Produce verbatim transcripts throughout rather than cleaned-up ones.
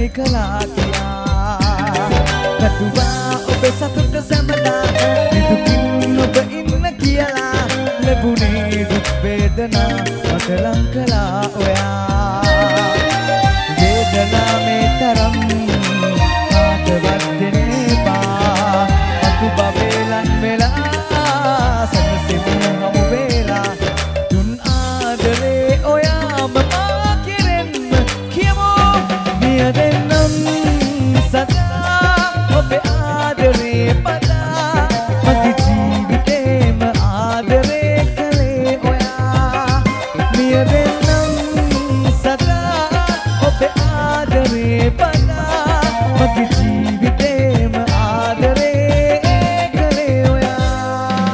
වැනි කලා කියා කටුවා ඔබේ සතුට සැමදා නිදුකින් ඔබ ඉන්න කියලා ලැබුණේ දුක් වේදනා මට ලං කළා ඔයා වේදනා මේ තරම් කාටවත් දෙන්නේ බා අතු බබේලන් වෙලා සැනසෙමින් හමු වෙලා දුන් ආදරේ ඔයාම මා කෙරෙන්න කියමු මිය දෙන්නම් සදා ඔබේ ආදරේ පදා මගේ ජීවිතේම ආදරේ කළේ ඔයා මිය දෙන්නම් සදා ඔබේ ආදරේ පදා මගේ ජීවිතේම ආදරේ කළේ ඔයා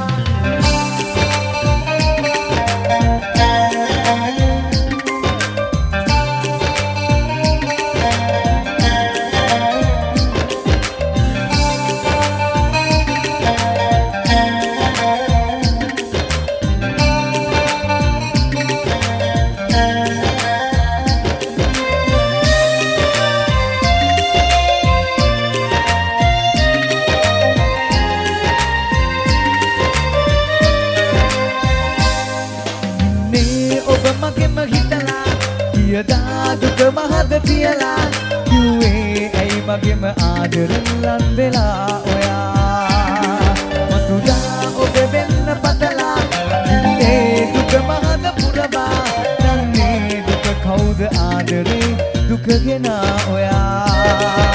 දුක මහද තියලා කිව්වේ ඇයි මගේම ආදරෙන් ලන් වෙලා ඔයා මතුදා ඔබ වෙන්න පතලා ඉන්නේ දුක මහද පුරබා දන්නේ දුක කවුද ආදරේ දුක ගෙන ඔයා